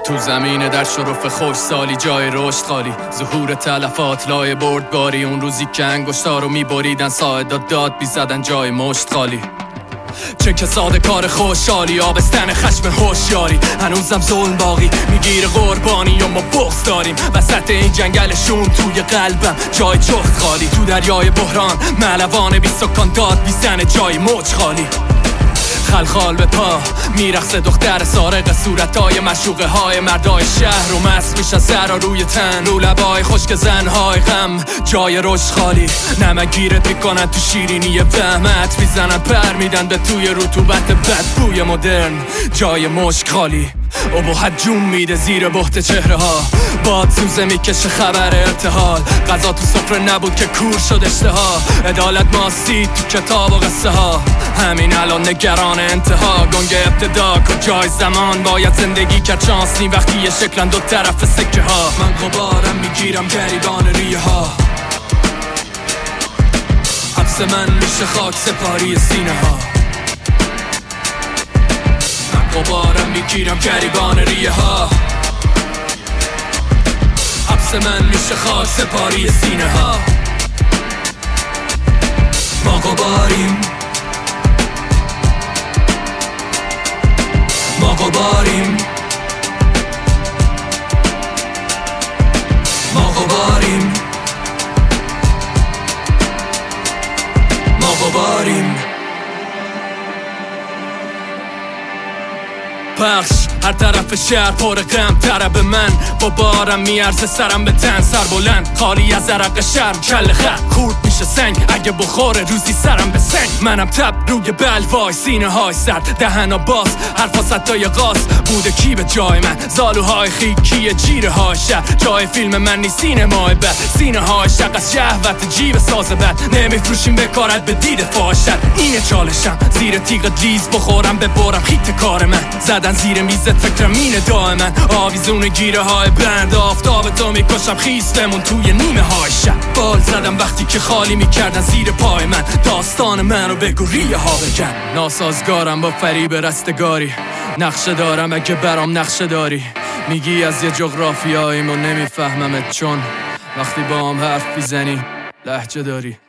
تو زمین در شرف خوش سالی جای رشد خالی، ظهور تلفات لای برد باری. اون روزی که انگشتا رو میبریدن ساعداد داد بیزدن جای مشت خالی. چه که ساده کار خوشحالی، آبستن خشم هوشیاری. هنوزم ظلم باقی میگیره قربانی و ما بغض داریم. وسط این جنگلشون توی قلبم جای جفت خالی. تو دریای بحران ملوان بی سکان داد بیزنه جای موج خالی. خلخال به پا میرقصه دختر سارق، صورتای مشوقه های مردای شهر و مست میشن سرا روی تن. رو لبای خشک زنهای غم جای رشد خالی. نمگیرت میکنن تو شیرینی وهمت، میزنن پر میدن به توی رطوبت بدبوی مدرن جای مشک خالی. ابهت جون میده زیر بحت چهره ها، باد سوزه میکشه خبر ارتحال. غذا تو سفره نبود که کور شد اشتها، عدالت ماسید تو کتاب و قصه ها. همین الان نگران انتها، گنگ ابتدا کجای زمان. باید زندگی کرد شانس نی وقتی یه شکلن دو طرف سکه ها. من غبارم میگیرم گریبان ریه ها، حبس من میشه خاک سپاری سینه ها. غبارم میگیرم گریبان ریه ها، حبس من میشه خاک سپاری سینه ها. ما غباریم، ما غباریم، ما غباریم، ما غباریم. پخش هر طرف شهر پر غم، طرب من با بارم میارزه سرم به تن. سر بلند خالی از عرق شرم، کل خط خورد میشه سنگ اگه بخوره روزی سرم به سنگ. منم تب روی بلوای سینه های سرد، دهنا باز حرفا ستای قاس. بوده کی به جای من، زالوهای خیکی جیره های شهر. جای فیلم من نی سینمای بد، سینه های شق از شهوت جیب ساز بد. نمیفروشیم بکارت به دید فاشد، اینه چالشم زیر تیغ لیز بخورم ببرم خیت کار من. زدن زیر میزت فکرم اینه دائما، آویزون گیره های بند. آفتاب تو میکشم خیس بمون توی نیمه های شب. بال زدم وقتی که خالی میکردن زیر پای من، داستان من رو بگو ریه ها بگن. ناسازگارم با فریب رستگاری، نقشه دارم اگه برام نقشه داری. میگی از یه جغرافیاییم و نمیفهممت، چون وقتی با هم حرف میزنی لهجه داری.